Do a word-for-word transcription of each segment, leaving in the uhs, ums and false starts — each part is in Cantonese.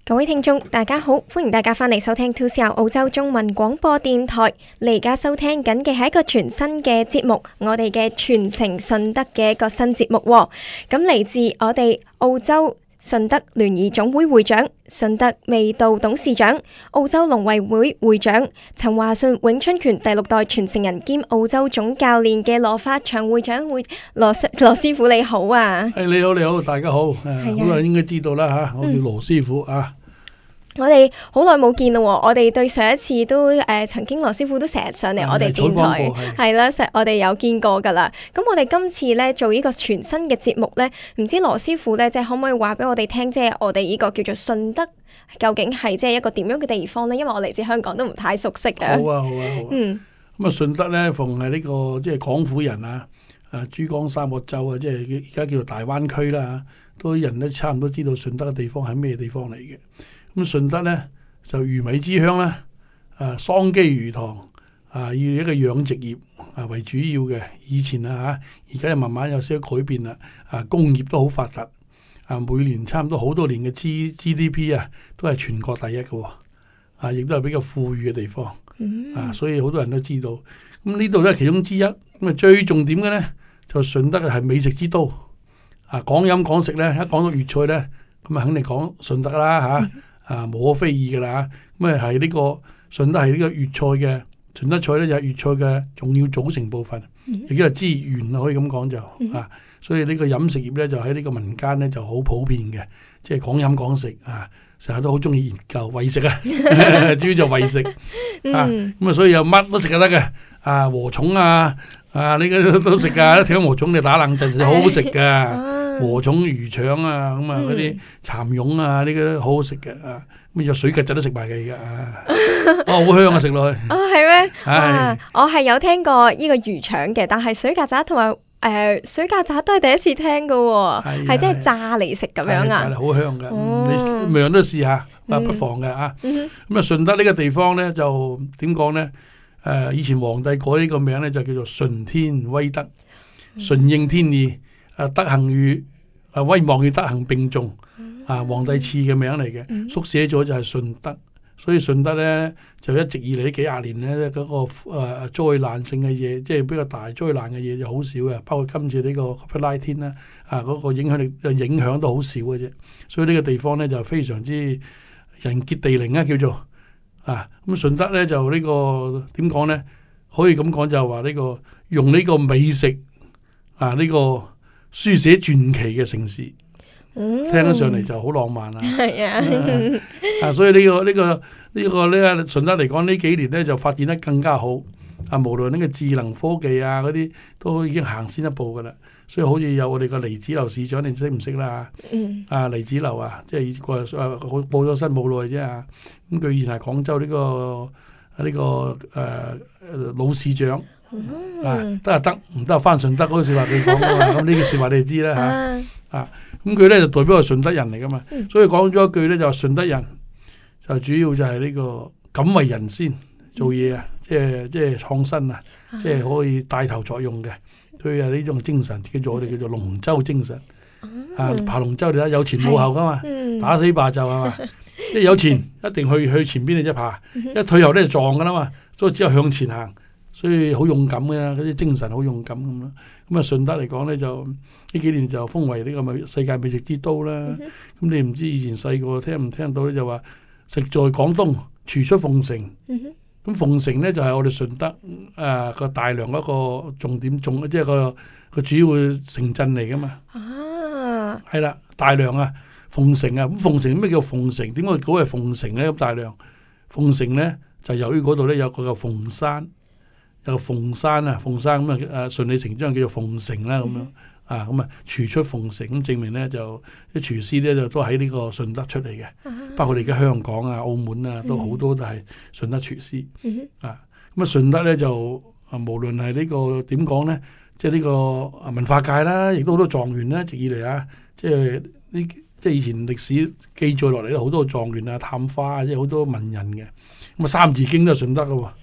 各位聽眾，大家好，歡迎大家翻嚟收聽two C R澳洲中文廣播電台。你而家收聽緊嘅係一個全新嘅節目，我哋嘅傳承順德嘅一個新節目喎。咁嚟自我哋澳洲順德聯誼總會會長、順德味道董事長、澳洲農衛會會長陳華順永春拳第六代傳承人兼澳洲總教練嘅羅發祥會長會羅羅師傅你好啊！ 誒你好你好，大家好，誒好多人應該知道啦嚇，我叫羅師傅啊。 我哋好耐冇見咯，我哋對上一次都誒、呃、曾經羅師傅都成日上嚟我哋電台，係啦，成我哋有見過噶啦。咁我哋今次咧做呢個全新嘅節目咧，唔知羅師傅咧即係可唔可以話俾我哋聽，即係我哋呢個叫做順德究竟係即係一個點樣嘅地方咧？因為我嚟自香港都唔太熟悉嘅。 好啊好啊好啊。嗯。咁啊順德咧，逢係呢個即係廣府人啊，啊珠江三角洲啊，即係而家叫做大灣區啦，都人都差唔多知道順德嘅地方係咩地方嚟嘅。咁順德咧就魚米之鄉啦，啊桑基魚塘啊，以一個養殖業啊為主要嘅。以前啊嚇，而家又慢慢有些改變啦。啊工業都好發達，啊每年差唔多好多年嘅 G G D P 啊，都係全國第一嘅喎。啊，亦都係比較富裕嘅地方。啊，所以好多人都知道。咁呢度都係其中之一。咁啊最重點嘅咧，就順德係美食之都。啊講飲講食咧，一講到粵菜咧，咁啊肯定講順德啦嚇。啊啊，無可非議噶啦，咁啊係呢個順德係呢個粵菜嘅順德菜咧，就係粵菜嘅重要組成部分，亦都係資源可以咁講就啊，所以呢個飲食業咧就喺呢個民間咧就好普遍嘅，即係講飲講食啊，成日都好中意研究為食啊，主要就為食啊，咁啊所以有乜都食就得嘅，啊禾蟲啊啊呢個都食噶，一聽禾蟲你打冷震就好好食噶。禾蟲魚腸啊，咁啊嗰啲蠶蛹啊，呢個都好好食嘅啊！咁有水曱甴都食埋嘅而家啊，哦好香啊，食落去。哦係咩？哇！我係有聽過呢個魚腸嘅，但係水曱甴同埋誒水曱甴都係第一次聽噶，係即係炸嚟食咁樣啊！ 好香噶，你每樣都試下啊，不妨嘅啊。咁啊順德呢個地方咧就點講咧？誒以前皇帝改呢個名咧就叫做順天威德，順應天意。啊，德行與啊威望與德行並重，啊皇帝賜嘅名嚟嘅，縮寫咗就係順德，所以順德咧就一直以嚟幾廿年咧嗰、那個誒、呃、災難性嘅嘢，即係比較大災難嘅嘢就好少嘅，包括今次呢個 Covid nineteen 啦，啊嗰、那個影響力嘅影響都好少嘅啫，所以呢個地方咧就非常之人傑地靈啊叫做，啊咁順德咧就、這個、呢個點講咧，可以咁講就係話呢個用呢個美食啊呢、這個。書寫傳奇嘅城市，嗯、聽得上嚟就好浪漫啦。係啊，啊，所以呢、呢個呢、呢個呢、呢個呢順德嚟講呢幾年咧就發展得更加好。啊，無論呢個智能科技啊嗰啲都已經行先一步噶啦。所以好似有我哋個黎子樓市長，你識唔識啦？嗯、啊，黎子樓啊，即係個誒報咗新冇耐啫啊。咁佢以前係廣州呢、呢個呢、呢個誒、呃、老市長。嗯、啊，得啊得，唔得翻順德嗰句說話佢講噶嘛，咁呢句說話你就知啦吓，啊，咁佢咧就代表係順德人嚟噶嘛，嗯、所以講咗一句咧就順德人就主要就係呢個敢為人先做嘢啊，即係即係創新啊，即係可以帶頭作用嘅，佢係呢種精神叫做我哋叫做龍舟精神，啊爬龍舟你睇有前冇後噶嘛，嗯、打死霸就係嘛，即係有前一定去去前邊你即爬，一退後咧就撞噶啦嘛，所以只有向前行。所以好勇敢嘅，嗰啲精神好勇敢咁咯。咁啊順德嚟講咧，就呢幾年就封為呢個美世界美食之都啦。咁、嗯、哼你唔知以前細個聽唔聽到咧，就話食在廣東，廚出鳳城。咁、嗯、哼鳳城咧就係、是、我哋順德誒個、呃、大良一個重點重，即係個個主要城鎮嚟噶嘛。啊，係啦，大良啊，鳳城啊。咁鳳城咩叫鳳城？點解嗰個係鳳城咧？咁大良鳳城咧就由於嗰度咧有個叫鳳山。有個鳳山啊，鳳山咁啊，順理成章叫做鳳城啦咁樣啊，咁啊廚出鳳城，咁證明咧就啲廚師咧就都喺呢個順德出嚟嘅，包括你而家香港啊、澳門啊，都好多都係順德廚師啊。咁啊順德咧就啊，無論係呢個點講咧，即係呢個文化界啦，亦都好多狀元啦，一直以嚟啊，即係呢即係以前歷史記載落嚟咧，好多狀元啊、探花啊，即係好多文人嘅。咁啊《三字經》都係順德嘅喎。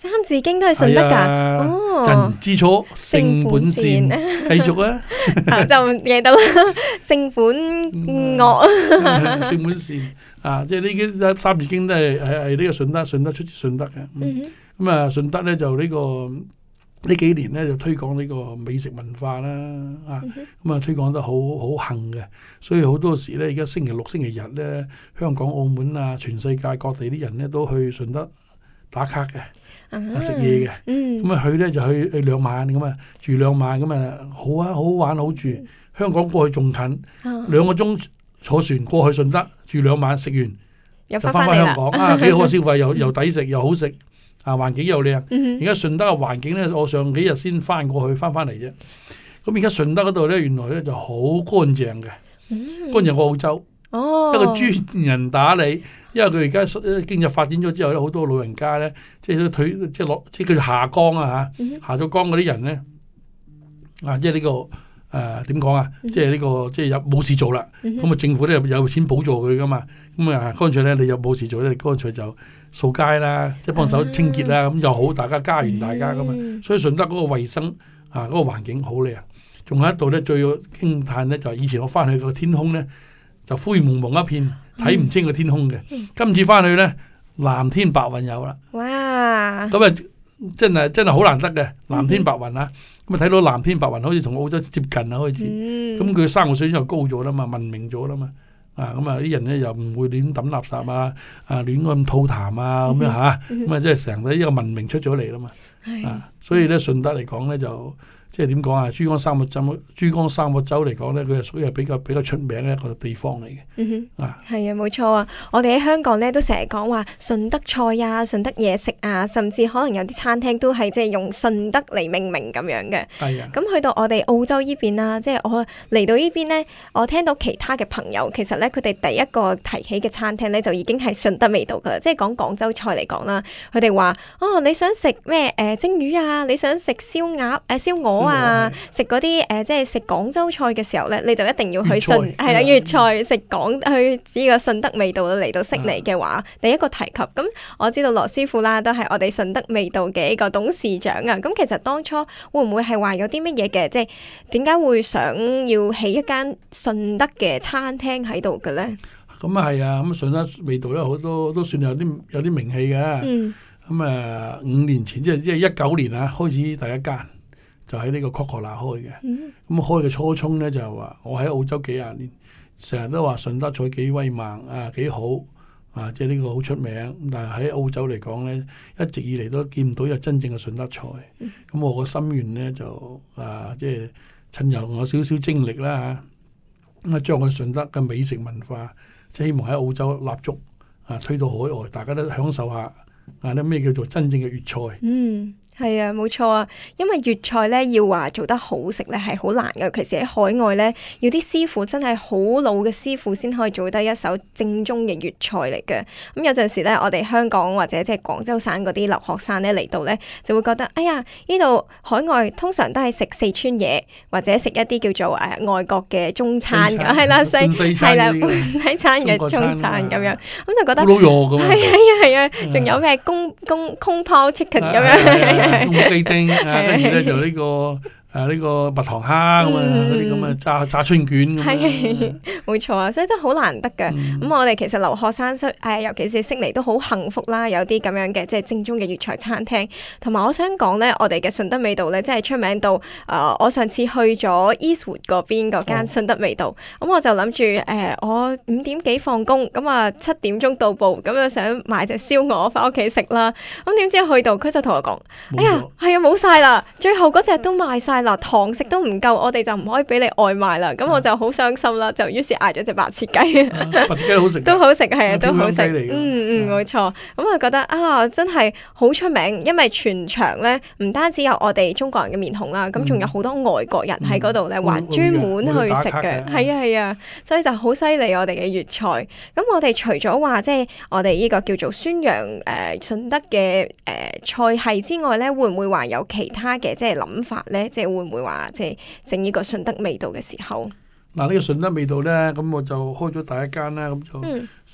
三字經都係順德㗎。哦， 人之初，性本善。繼續啊， 就記得啦，性本惡， 性本善啊！即係呢啲三字經都係係係呢個順德，順德出自順德嘅。咁、嗯、啊，順德咧就呢、這個呢幾年咧就推廣呢個美食文化啦，啊，咁啊推廣得好好行嘅，所以好多時咧而家星期六、星期日咧，香港、澳門啊，全世界各地啲人咧都去順德打卡嘅。食嘢嘅，咁啊、嗯、去咧就去去兩晚咁啊，住兩晚咁啊，好啊，好好玩好住。香港過去仲近，兩、嗯、個鐘坐船過去順德住兩晚，食完又翻返香港啊，幾好嘅消費，又又抵食又好食，啊環境又靚。而家順德嘅環境咧，我上幾日先翻過去，翻翻嚟啫。咁而家順德嗰度咧，原來咧就好乾淨嘅，乾淨過澳洲。哦、一個專人打理，因為佢而家經濟發展咗之後咧，好多老人家咧，即係都退，即係落，即係叫做下崗啊嚇，下咗崗嗰啲人咧，啊，即係呢、這個誒點講啊，即係呢、這個即係有冇事做啦，咁啊、嗯、政府咧有錢補助佢噶嘛，咁啊乾脆咧你有冇事做咧，乾脆就掃街啦，即係幫手清潔啦，咁、嗯、又好，大家家園大家噶嘛，嗯、所以順德嗰個衞生啊嗰、那個環境好靚，仲有一度咧最驚歎咧就係以前我翻去個天空咧。就灰蒙蒙一片，睇唔清個天空嘅。嗯、今次翻去咧，藍天白雲有啦。哇！咁啊，真係真係好難得嘅藍天白雲啊！咁啊睇到藍天白雲，好似同澳洲接近啊開始。咁佢、嗯、生活水準又高咗啦嘛，文明咗啦嘛。啊咁啊啲人咧又唔會亂抌垃圾啊，啊亂咁吐痰啊咁樣嚇。咁啊即係成個一個文明出咗嚟啦嘛。嗯、啊，所以咧順德嚟講咧就。即係點講啊？珠江三角洲，珠江三角洲嚟講咧，佢係屬於係比較比較出名嘅一個地方嚟嘅。嗯哼，啊，係啊，冇錯啊！我哋喺香港咧都成日講話順德菜啊、順德嘢食啊，甚至可能有啲餐廳都係即係用順德嚟命名咁樣嘅。係啊。咁去到我哋澳洲呢邊啦，即係我嚟到呢邊咧，我聽到其他嘅朋友，其實咧佢哋第一個提起嘅餐廳咧就已經係順德味道噶啦。即係講廣州菜嚟講啦，佢哋話哦，你想食咩誒蒸魚啊？你想食燒鴨誒、呃、燒鵝？啊！食嗰啲誒，即係食廣州菜嘅時候咧，你就一定要去順係啦，粵菜食廣去呢個順德味道嚟到悉尼嘅話，啊、第一個提及。咁我知道羅師傅啦，都係我哋順德味道嘅一個董事長啊。咁其實當初會唔會係話有啲乜嘢嘅，即係點解會想要起一間順德嘅餐廳喺度嘅咧？咁啊係啊，咁順德味道咧好多都算有啲有啲名氣嘅。嗯。咁啊，五年前即係即係一九年啊，開始第一間。就喺呢個 Cocola 開嘅，咁、嗯、開嘅初衷咧就係話，我喺澳洲幾廿年，成日都話順德菜幾威猛啊，幾好啊，即係呢個好出名。但係喺澳洲嚟講咧，一直以嚟都見唔到有真正嘅順德菜。咁、嗯、我個心願咧就啊，即係趁由我少少精力啦嚇，咁啊將我順德嘅美食文化，即係希望喺澳洲立足啊，推到海外，大家都享受下啊啲咩叫做真正嘅粵菜。嗯。係啊，冇錯啊，因為粵菜咧要話做得好食咧係好難嘅，尤其是喺海外咧，要啲師傅真係好老嘅師傅先可以做得一手正宗嘅粵菜嚟嘅。咁、嗯、有陣時咧，我哋香港或者即係廣州省嗰啲留學生咧嚟到咧，就會覺得，哎呀，呢度海外通常都係食四川嘢，或者食一啲叫做誒、呃、外國嘅中餐嘅，係啦西係啦西餐嘅中餐咁樣，咁、嗯、就覺得係啊係啊係啊，仲有咩公公空泡 chicken 咁樣。公雞丁啊，跟住咧就呢、這個誒呢、啊這個蜜糖蝦咁啊，嗰啲咁嘅炸炸春卷咁啊，冇錯啊，所以真係好難得嘅。咁、嗯、我哋其實留學生誒、呃，尤其是悉尼都好幸福啦，有啲咁樣嘅即係正宗嘅粵菜餐廳。同埋我想講咧，我哋嘅順德味道咧，真係出名到誒、呃，我上次去咗 Eastwood 嗰邊嗰間順德味道，咁、哦、我就諗住誒，我五點幾放工，咁啊七點鐘到埗，咁啊想買隻燒鵝翻屋企食啦。咁點知去到佢就同我講。哎呀，係啊，冇晒啦，最後嗰隻都賣晒啦，堂食都唔夠，我哋就唔可以俾你外賣啦。咁、啊、我就好傷心啦，就於是嗌咗隻白切雞。啊、白切雞好食，都好食，係啊，都好食。嗯嗯，冇錯。咁我覺得啊，真係好出名，因為全場咧唔單止有我哋中國人嘅面孔啦，咁仲、嗯、有好多外國人喺嗰度咧，還專門去食嘅。係啊係啊，所以就好犀利我哋嘅粵菜。咁我哋除咗話即係我哋呢個叫做宣揚誒、呃、順德嘅誒、呃、菜系之外咧，會唔會話有其他嘅即係諗法咧？即係會唔會話即係整呢個順德味道嘅時候？嗱，呢個順德味道咧，咁我就開咗第一間啦，咁就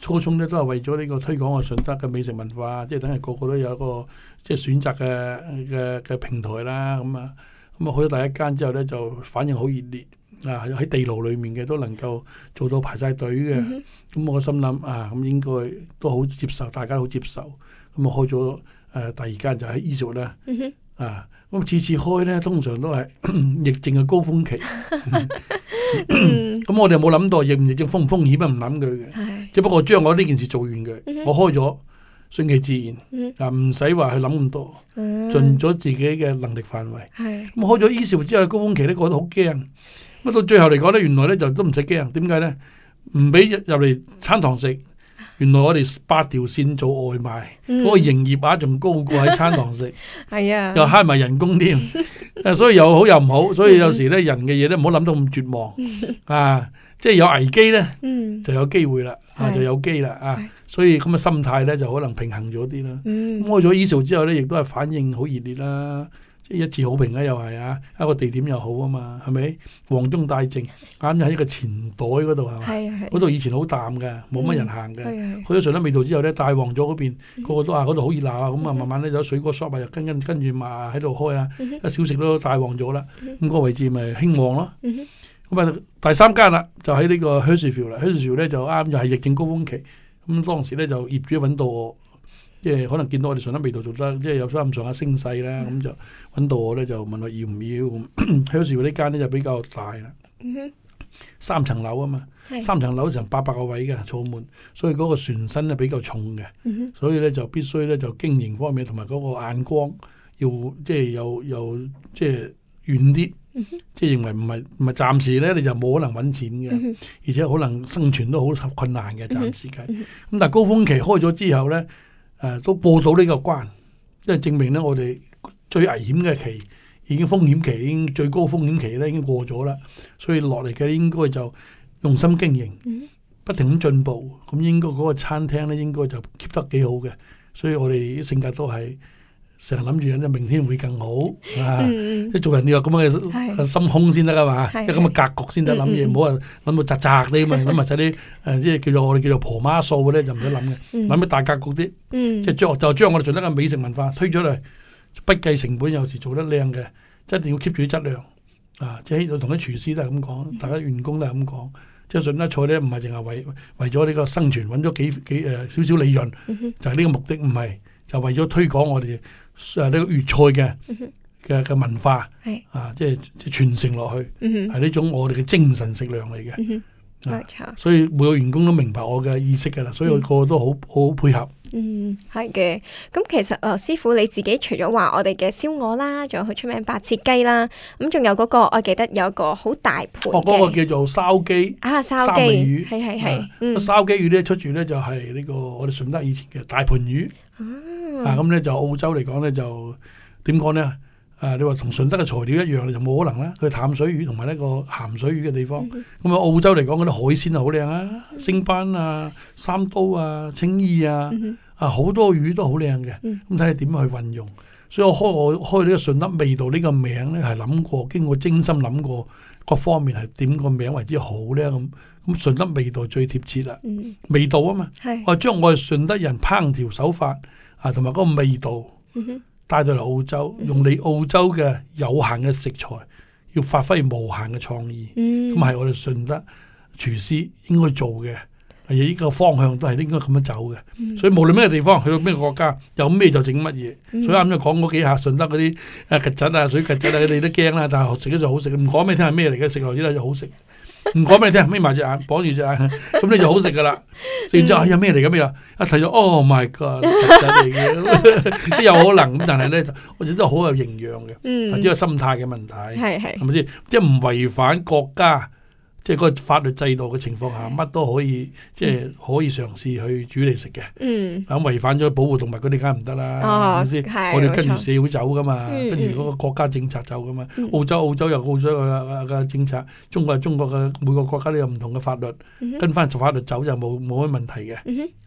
初衷咧都係為咗呢個推廣個順德嘅美食文化，即係等係個個都有一個即係選擇嘅嘅嘅平台啦。咁啊咁啊去咗第一間之後咧，就反應好熱烈啊！喺地牢裏面嘅都能夠做到排晒隊嘅。咁、嗯嗯、我心諗啊，咁應該都好接受，大家都好接受。咁啊開咗誒、呃、第二間就喺 Eastwood 啦。嗯哼啊，咁次次開咧，通常都係疫症嘅高峰期。咁、嗯、我哋冇諗到疫唔疫症風唔風險啊，唔諗佢嘅。只不過將我呢件事做完佢，嗯、我開咗順其自然，嗯、啊唔使話去諗咁多，嗯、盡咗自己嘅能力範圍。咁、嗯、開咗 Eastwood 之後高峰期咧，覺得好驚。咁到最後嚟講咧，原來咧就都唔使驚。點解咧？唔俾入嚟餐堂食。原來我哋八條線做外賣，嗰、嗯、個營業額仲高過喺餐堂食，係啊，又慳埋人工添，所以又好又唔好，所以有時咧人嘅嘢咧唔好諗到咁絕望，啊，即係有危機咧、嗯、就有機會啦，啊就有機啦，啊，所以咁嘅心態咧就可能平衡咗啲啦。咁開咗 Eastwood之後咧，亦都係反應好熱烈啦。一致好評啦，又係啊，一個地點又好啊嘛，係咪？黃鐘大靜，啱喺一個錢袋嗰度係嘛？嗰度以前好淡嘅，冇乜人行嘅。嗯、去咗順德味道之後咧，大旺咗嗰邊，嗯、個個都話嗰度好熱鬧啊。咁啊、嗯，慢慢咧有水果 shop 啊，又跟跟跟住嘛喺度開啊，嗯、一小食都大旺咗啦。咁、嗯、嗰個位置咪興旺咯。咁啊、嗯，第三間啦，就喺呢個 Hurstville 啦。Hurstville 咧就啱又係疫症高峰期，咁當時咧就業主揾到我。即係可能見到我哋順德味道做得，即係有翻咁上下聲勢啦，咁、嗯、就揾到我咧，就問我要唔要。Hurstville呢間咧就比較大啦，嗯、哼三層樓啊嘛，是三層樓成八百個位嘅坐滿，所以嗰個船身咧比較重嘅，嗯、哼所以咧就必須咧就經營方面同埋嗰個眼光要即係有有即係遠啲，嗯、哼即係認為唔係唔係暫時咧你就冇可能揾錢嘅，嗯、哼而且可能生存都好困難嘅暫時計。咁、嗯、哼但係高峰期開咗之後咧。誒、啊，都過到呢個關，即係證明咧，我哋最危險嘅期已經風險期已經最高風險期咧已經過咗啦，所以落嚟嘅應該就用心經營，嗯、不停咁進步，咁應該嗰個餐廳咧應該就 keep 得幾好嘅，所以我哋性格都係成日諗住人哋明天會更好，啊，即係、嗯、做人要有咁嘅嘅心胸先得噶嘛，有咁嘅格局先得諗嘢，唔好話諗到窄窄啲嘛，諗埋晒啲誒，即係叫做我哋叫做婆媽數嘅咧，就唔使諗嘅，諗啲大格局啲，嗯、即係將就將我哋順德嘅美食文化推咗嚟，不計成本，有時做得靚嘅，一定要 keep 住啲質量，啊，即係同啲廚師都係咁講，大家員工都係咁講，即係順德菜咧唔係淨係為為咗呢個生存，揾咗幾幾誒少少利潤，就係呢個目的，唔係就為咗推廣我哋。誒呢個粵菜嘅嘅嘅文化，是啊，即係即係傳承落去，係呢、嗯、哼種我哋嘅精神食糧嚟嘅。嗯啊、所以每個員工都明白我嘅意識㗎啦，所以我個個都好好配合。 嗯，係嘅。咁其實誒、呃，師傅你自己除咗話我哋嘅燒鵝啦，仲有好出名白切雞啦，咁仲有嗰個我記得有個好大盤嘅， 哦，嗰、那個叫做燒雞啊，燒雞魚， 係係係。 啊嗯、燒雞魚咧出住咧就係呢個我哋順德以前嘅大盤魚。嗯、啊，咁咧就澳洲嚟講咧就點講咧？啊，你話同順德嘅材料一樣，你就冇可能啦。佢淡水魚同埋呢個鹹水魚嘅地方，咁啊、嗯、澳洲嚟講嗰啲海鮮啊好靚啊，嗯、星斑啊、三刀啊、青衣啊，嗯、啊好多魚都好靚嘅。咁睇你點去運用。所以我開我開呢個順德味道呢個名咧，係諗過，經過精心諗過，各方面係點個名為之好咧咁。咁順德味道最貼切啦，嗯、味道啊嘛，是我將我哋順德人烹調手法啊同埋嗰個味道。嗯哼帶到嚟澳洲，用你澳洲嘅有限嘅食材，要發揮無限嘅創意，咁係、嗯、我哋順德廚師應該做嘅，而呢個方向都係應該咁樣走嘅。嗯、所以無論咩地方，去到咩個國家，有咩就整乜嘢。嗯、所以啱啱講嗰幾下順德嗰啲誒曱甴啊、水曱甴啊，你都驚啦，但係食咗就好食。唔講俾你聽係咩嚟嘅，食落之後就好食。唔講俾你聽，眯埋隻眼，綁住隻眼，咁你就好食噶啦。食完之後，哎呀咩嚟嘅咩啊？一睇咗 ，Oh my God，曱甴嚟嘅，都有可能。咁但係咧，我哋都好有營養嘅，嗯、或者個心態嘅問題，係係咪先？即係唔違反國家。即係嗰個法律制度嘅情況下，乜都可以，即係可以嘗試去煮嚟食嘅。嗯，咁違反咗保護動物嗰啲梗係唔得啦，係咪先？我哋跟住社會走噶嘛，跟住嗰個國家政策走噶嘛。澳洲澳洲有澳洲嘅嘅政策，中國係中國嘅，每個國家都有唔同嘅法律，跟翻法律走就冇冇乜問題嘅。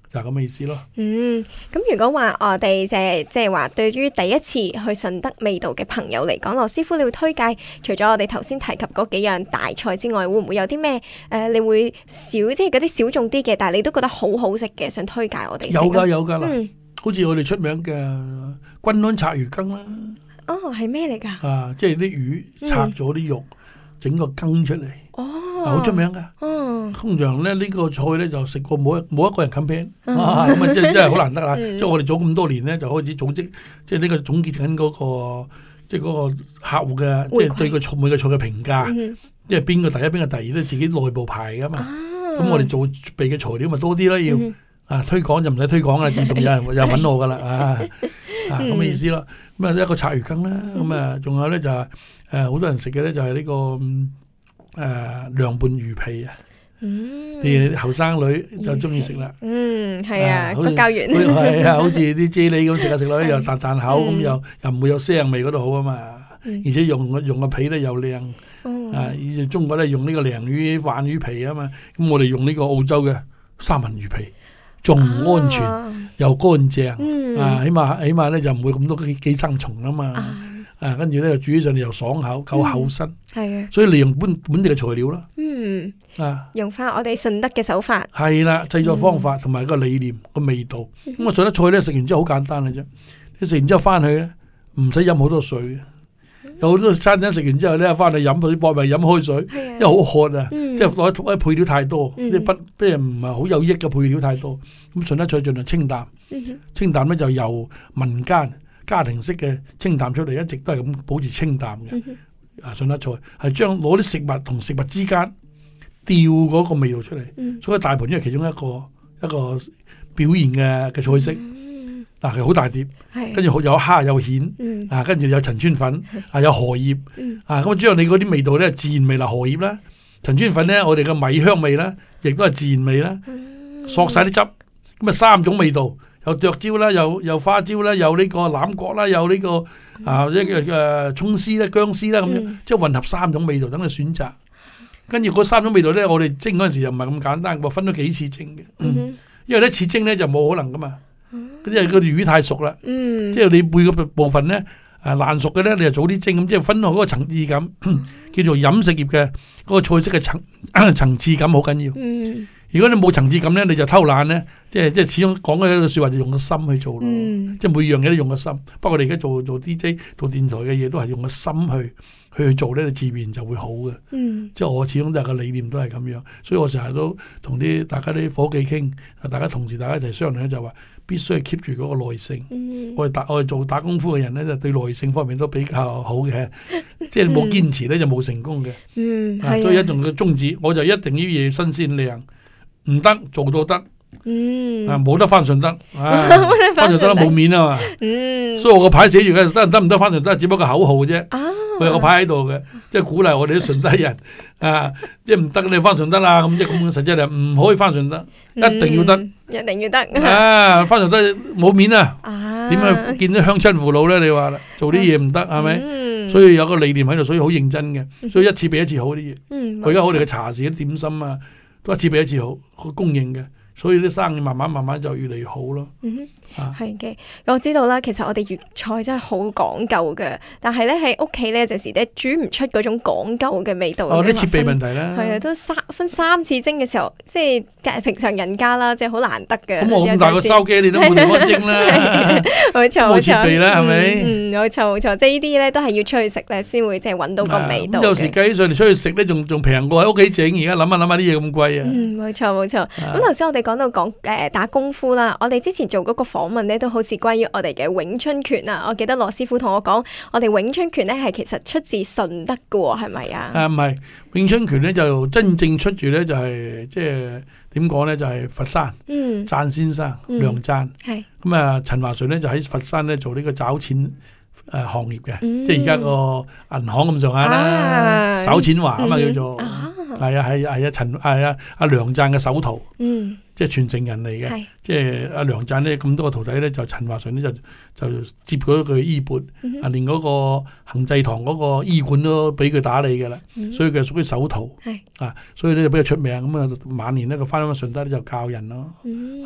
就係咁嘅意思咯。 嗯，咁如果話我哋即係即係話對於第一次去順德味道嘅朋友嚟講，羅師傅你會推介除咗我哋頭先提及嗰幾樣大菜之外，會唔會有啲咩誒你會少即係嗰啲小眾啲嘅，但係你都覺得好好食嘅，想推介我哋食？ 有㗎有㗎啦， 嗯好似我哋出名嘅均安拆魚羹啦。 哦，係咩嚟㗎？ 啊，即係啲魚拆咗啲肉，整、嗯、個羹出嚟， 哦， 好出名噶。 嗯， 通常咧呢、這個菜咧就食過冇一冇一個人 compare，咁啊真真係好難得啊！即係、嗯、我哋做咁多年咧，就開始組織，即係呢個總結緊嗰、那個，即係嗰個客戶嘅，即係對個菜每個菜嘅評價，即係邊個第一邊個第二都自己內部排噶嘛。咁、啊、我哋做備嘅材料咪多啲啦，要。嗯啊！推廣就唔使推廣啦，自動有人又揾我噶啦啊！啊咁嘅意思咯。咁啊一個拆魚羹啦，咁啊仲有咧就係誒好多人食嘅咧就係呢個誒涼拌魚皮啊。嗯，啲後生女就中意食啦。 嗯，係啊，骨膠原係啊，好似啲啫喱咁食下食落咧又彈彈口咁，又又唔會有腥味嗰度好啊嘛。而且用個用個皮咧又靚。啊，以前中國咧用呢個鯪魚鯇魚皮啊嘛，咁我哋用呢個澳洲嘅三文魚皮。仲安全、啊、又乾淨、嗯、啊！起碼起碼咧就唔會咁多寄寄生蟲啊嘛！啊，跟住咧煮起上嚟又爽口，夠厚身，係嘅、嗯。所以利用本本地嘅材料啦，嗯啊， 用翻我哋順德嘅手法， 係啦，製作方法同埋、嗯、個理念個味道。咁、嗯、我順德菜咧食完之後好簡單嘅啫，你食完之後翻去咧唔使飲好多水。有好多餐廳食完之後咧，翻嚟飲佢啲薄味飲開水，因為好渴啊，嗯、即係攞啲配料太多，啲不即係唔係好有益嘅配料太多。咁順德菜盡量清淡，嗯、清淡咧就由民間家庭式嘅清淡出嚟，一直都係咁保持清淡嘅。嗯、啊，順德菜係將攞啲食物同食物之間調嗰個味道出嚟，嗯、所以大盤因為其中一個一個表現嘅嘅菜式。嗯嗱，佢好大碟，跟住有蝦有蜆，嗯、啊，跟住有陳村粉，啊，有荷葉，嗯、啊，咁之後你嗰啲味道咧，自然味啦，荷葉啦，陳村粉咧，我哋嘅米香味啦，亦都係自然味啦，嗯、索晒啲汁，咁啊三種味道，有剁椒啦，有有花椒啦，有呢個欖角啦，有呢、這個、嗯、啊一個誒葱絲啦、薑絲啦咁樣，嗯、即係混合三種味道等你選擇，跟住嗰三種味道咧，我哋蒸嗰陣時又唔係咁簡單，我分咗幾次蒸嘅，嗯嗯、因為一次蒸咧就冇可能噶嘛。因為個魚太熟啦，嗯、即係你每個部分咧，誒爛熟嘅咧，你就早啲蒸，咁即係分開嗰個層次感，叫做飲食業嘅嗰個菜式嘅層層次感好緊要。嗯、如果你冇層次感咧，你就偷懶咧，即係即係始終講嘅一句說話就用個心去做咯，嗯、即係每樣嘢都用個心。不過我哋而家做做 D J 做電台嘅嘢都係用個心去去去做咧，你自然就會好嘅。嗯、即係我始終都係個理念都係咁樣，所以我成日都同啲大家啲伙計傾，大家同時大家一齊商量咧就話。必須係 keep 住嗰個耐性。嗯、我哋打我哋做打功夫嘅人咧，就對耐性方面都比較好嘅。即係冇堅持咧，就冇成功嘅。嗯啊、所以一種嘅宗旨，我就一定要嘢新鮮靚，唔得做到得。嗯、啊，冇得翻順德，啊、翻順德都冇面啊嘛。嗯、所以我個牌寫住嘅得得唔得翻順德，只不過口號啫。啊、我有個牌喺度嘅，即係鼓勵我哋啲順德人啊，即係唔得你翻順德啦，咁即係咁實際係唔可以翻順德，嗯、一定要得。 一定要得啊！翻嚟都冇面啊！點樣見到鄉親父老咧？你話做啲嘢唔得係咪？嗯、所以有個理念喺度，所以好認真嘅。所以一次比一次好啲嘢。嗯、我而家我哋嘅茶市、啲點心啊，都一次比一次好，好供應嘅。所以啲生意慢慢慢慢就越嚟越好咯。嗯哼， 係嘅、啊，我知道啦。其實我哋粵菜真係好講究嘅，但係咧喺屋企咧，有陣時咧煮唔出嗰種講究嘅味道。 哦，啲設備問題啦。 係啊，都三分三次蒸嘅時候，即係平常人家啦，即係好難得嘅。 咁我咁大個燒機，你都冇地方蒸啦。冇錯冇錯，冇設備啦，係咪？ 嗯，冇錯冇錯，即係呢啲咧都係要出去食咧，先會即係揾到個味道。 咁有時計起上嚟出去食咧，仲仲平過喺屋企整。而家諗下諗下啲嘢咁貴啊。 嗯，冇錯冇錯。咁頭先我哋講到講誒打功夫啦，我哋之前做嗰個訪問咧，都好似關於我哋嘅詠春拳啊。我記得羅師傅同我講，我哋詠春拳咧係其實出自順德嘅，係咪啊？啊， 唔係，詠春拳咧就真正出住咧就係即係點講咧就係佛山，嗯，贊先生梁贊，係咁啊。陳華順咧就喺佛山咧做呢個找錢誒行業嘅，即係而家個銀行咁上下啦，找錢華啊嘛叫做。係啊係係啊陳係啊阿梁贊嘅首徒，嗯，即係傳承人嚟嘅，是即係阿梁贊咧咁多個徒弟咧，就陳華順咧就就接咗佢衣缽，嗯、哼啊連嗰個恒濟堂嗰個醫館都俾佢打理嘅啦，嗯、所以佢係屬於首徒，係是啊，所以咧就比較出名咁啊。晚年咧佢翻返順德咧就教人咯，嗯、啊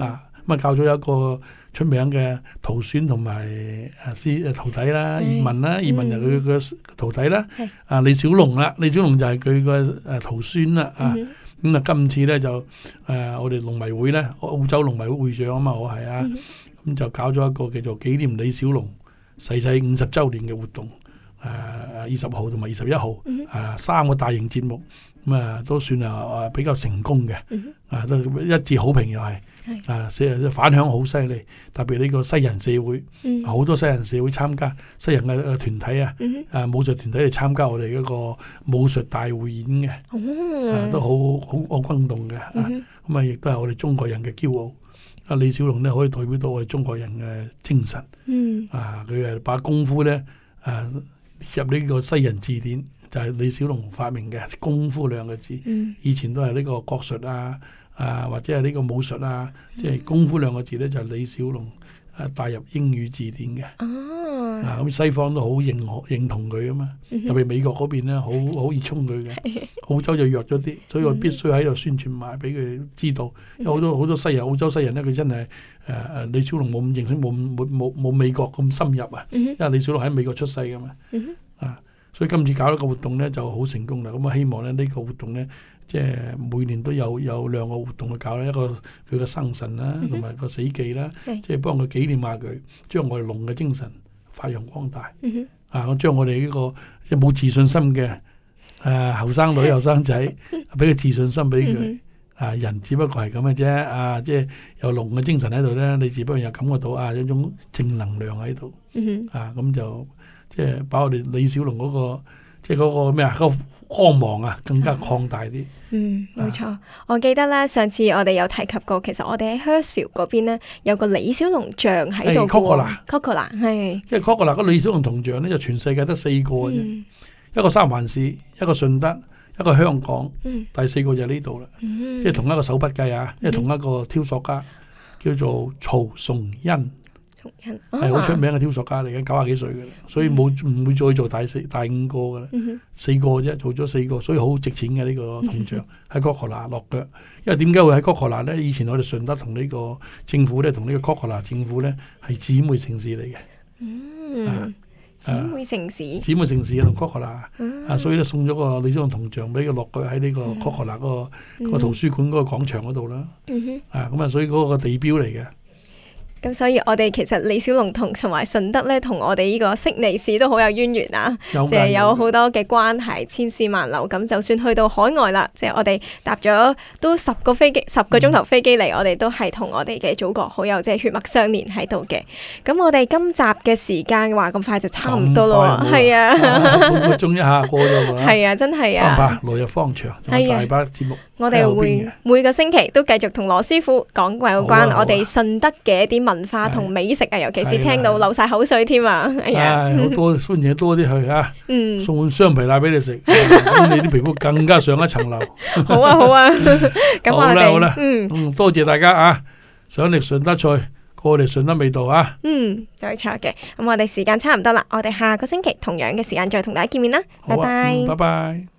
咁啊教咗一個出名嘅徒孫同埋啊師徒弟啦，葉問啦，葉問就佢個徒弟啦，啊李小龍啦，李小龍就係佢個誒徒孫啦啊。咁啊，今次咧就誒、呃、我哋龍迷會咧，澳洲龍迷會會長啊嘛，我係啊，咁、嗯、就搞咗一個叫做紀念李小龍逝世五十週年嘅活動，誒二十號同埋二十一號，啊三個大型節目，咁啊都算啊比較成功嘅，啊都一致好評又係，啊反響好犀利，特別呢個西人社會，好、嗯、多西人社會參加，西人嘅嘅團體啊，嗯、啊武術團體嚟參加我哋嗰個武術大會演嘅、嗯啊，都好好好轟動嘅，咁啊亦都係我哋中國人嘅驕傲。啊李小龍咧可以代表到我哋中國人嘅精神，嗯、啊佢係把功夫咧啊入呢個西人字典，就係、是、李小龍發明嘅功夫兩個字，嗯、以前都係呢個國術啊。啊，或者係呢個武術啊，即係功夫兩個字咧，就係李小龍啊帶入英語字典嘅。哦，啊咁西方都好認可認同佢啊嘛，特別美國嗰邊咧好好熱衷佢嘅，澳洲就弱咗啲，所以我必須喺度宣傳埋俾佢知道。有好多好多西人，澳洲西人咧，佢真係誒誒李小龍冇咁認識，冇冇冇冇美國咁深入啊，因為李小龍喺美國出世噶嘛。啊，所以今次搞一個活動咧就好成功啦。咁啊希望咧呢個活動咧。即係每年都有有兩個活動去搞啦，一個佢嘅生辰啦，同埋個死忌啦，嗯、即係幫佢紀念下佢，將我哋龍嘅精神發揚光大。嗯、啊，我將我哋呢、這個即係冇自信心嘅誒後生女後生仔，俾個自信心俾佢。嗯、啊，人只不過係咁嘅啫。啊，即係有龍嘅精神喺度咧，你只不過又感覺到啊一種正能量喺度。嗯、啊，咁就即係把我哋李小龍嗰、那個即係嗰個咩啊嗰個光芒啊，更加擴大啲。 嗯，冇錯。啊、我記得咧，上次我哋有提及過，其實我哋喺 Hurstville 嗰邊咧有個李小龍像喺度嘅。Cocola，Cocola 係。因為 Cocola 嗰李小龍銅像咧，就全世界得四個嘅啫，嗯、一個三藩市，一個順德，一個香港，嗯、第四個就係呢度啦。嗯、即係同一個手筆計啊，即係、嗯、同一個挑塑家，叫做曹崇恩。係好出名嘅挑塑家嚟嘅，九廿幾歲嘅啦，所以冇唔會再做第四、第五個嘅啦，嗯、哼四個啫，做咗四個，所以好值錢嘅呢個銅像喺 Cocola 落腳。因為點解會喺 Cocola 咧？以前我哋順德同呢個政府咧，同呢個 Cocola 政府咧係姊妹城市嚟嘅。嗯，姊、啊、妹城市，姊、啊、妹城市同 Cocola、嗯、啊，所以咧送咗個李小龍銅像俾佢落腳喺呢個 Cocola 嗰、那個、嗯、個圖書館嗰個廣場嗰度啦。嗯、哼啊，咁啊，所以嗰個地標嚟嘅。 咁所以我哋其實李小龍同同埋順德咧，同我哋呢個悉尼市都好有淵源啊！即係有好多嘅關係，千絲萬縷。咁就算去到海外啦，即係我哋搭咗都十個飛機，十個鐘頭飛機嚟，嗯、我哋都係同我哋嘅祖國好有即係血脈相連喺度嘅。咁我哋今集嘅時間話咁快就差唔多咯，係啊， 半個鐘一下過咗喎。 係啊，真係啊， 來日方長，仲有大把節目。 我哋會每個星期都繼續同羅師傅講有關我哋順德嘅一啲文化同美食啊，尤其是聽到流晒口水添啊！哎呀， 好多歡迎多啲去啊！嗯，送碗雙皮奶俾你食，咁你啲皮膚更加上一層樓。 好啊，好啊，咁我哋好啦，嗯，多謝大家啊！上嚟順德菜，過嚟順德味道啊！ 嗯，冇錯嘅。咁我哋時間差唔多啦，我哋下個星期同樣嘅時間再同大家見面啦，拜拜， 拜拜。